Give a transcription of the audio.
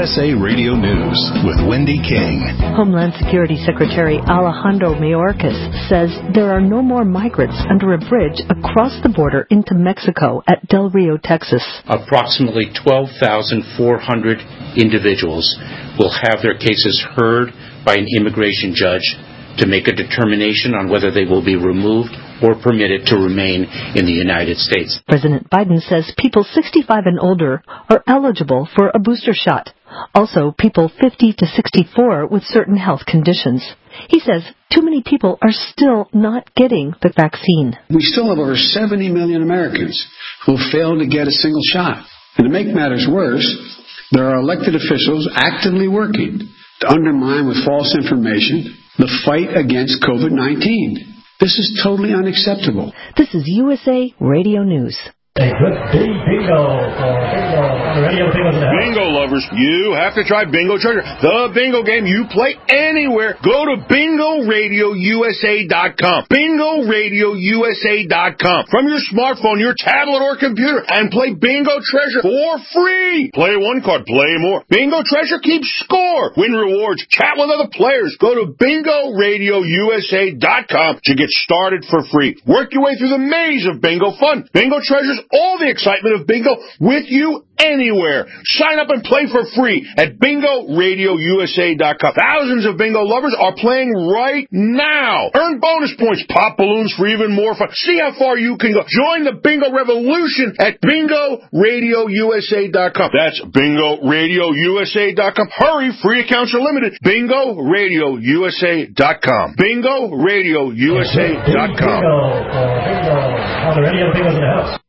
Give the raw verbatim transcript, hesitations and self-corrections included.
S A Radio News with Wendy King. Homeland Security Secretary Alejandro Mayorkas says there are no more migrants under a bridge across the border into Mexico at Del Rio, Texas. Approximately twelve thousand four hundred individuals will have their cases heard by an immigration judge to make a determination on whether they will be removed or permitted to remain in the United States. President Biden says people sixty-five and older are eligible for a booster shot. Also, people fifty to sixty-four with certain health conditions. He says too many people are still not getting the vaccine. We still have over seventy million Americans who failed to get a single shot. And to make matters worse, there are elected officials actively working to undermine with false information the fight against COVID nineteen. This is totally unacceptable. This is U S A Radio News. A good big bingo. Uh, bingo. On the radio, bingo's in the house. Bingo lovers, you have to try Bingo Treasure. The bingo game you play anywhere. Go to bingo radio u s a dot com. bingo radio u s a dot com. From your smartphone, your tablet, or computer, and play Bingo Treasure for free. Play one card, play more. Bingo Treasure keeps score. Win rewards. Chat with other players. Go to bingo radio u s a dot com to get started for free. Work your way through the maze of bingo fun. Bingo Treasure's all the excitement of bingo with you anywhere. Sign up and play for free at bingo radio u s a dot com. Thousands of bingo lovers are playing right now. Earn bonus points, pop balloons for even more fun. See how far you can go. Join the bingo revolution at bingo radio u s a dot com. That's bingo radio u s a dot com. Hurry, free accounts are limited. bingo radio u s a dot com. bingo radio u s a dot com. Bingo. Uh, bingo. On the radio, bingo's in the house.